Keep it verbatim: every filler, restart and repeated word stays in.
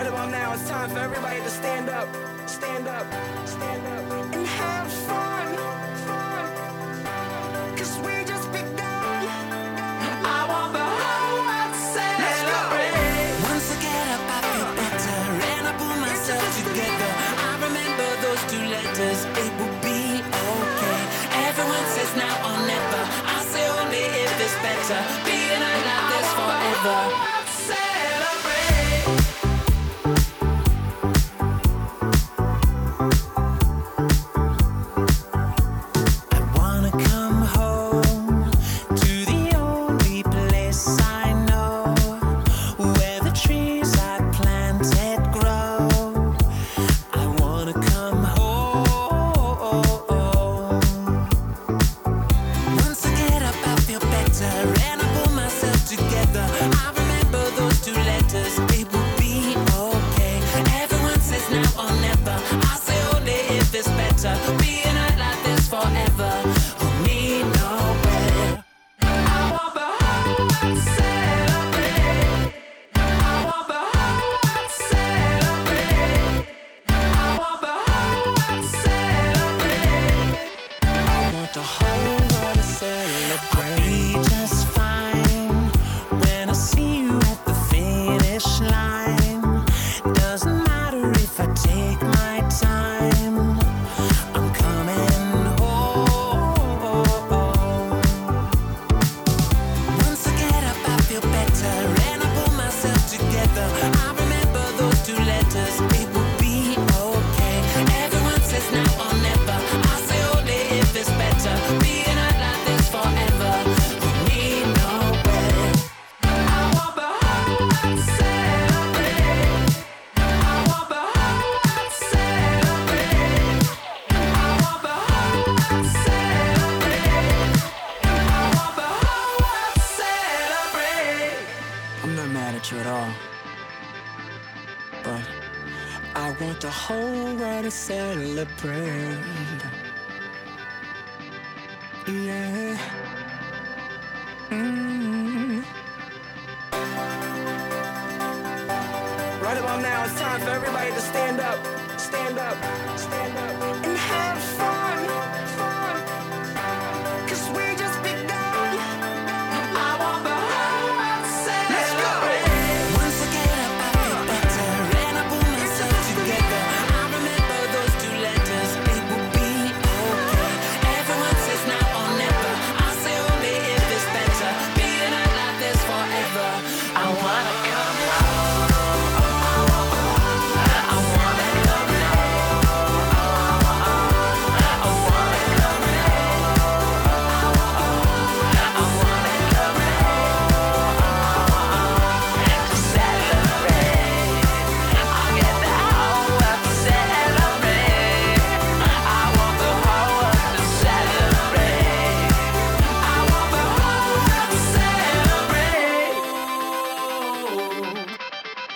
Right about now, it's time for everybody to stand up, stand up, stand up, and have fun, fun. Cause we just begun. I want the whole world to celebrate. Once I get up, I feel better, and I pull myself together. I remember those two letters, it will be okay. Everyone says now or never, I say only if it's better. Being alive is forever. At all, but I want the whole world to celebrate. Yeah. Mm-hmm. Right about now, it's time for everybody to stand up, stand up, stand up, and have fun, fun. Cause we just begun. I want the whole world to celebrate. Once I get up, I feel better, and I pull myself together. I remember those two letters, it will be okay. Everyone says now or never, I say only if it's better. Being alive is forever. I wanna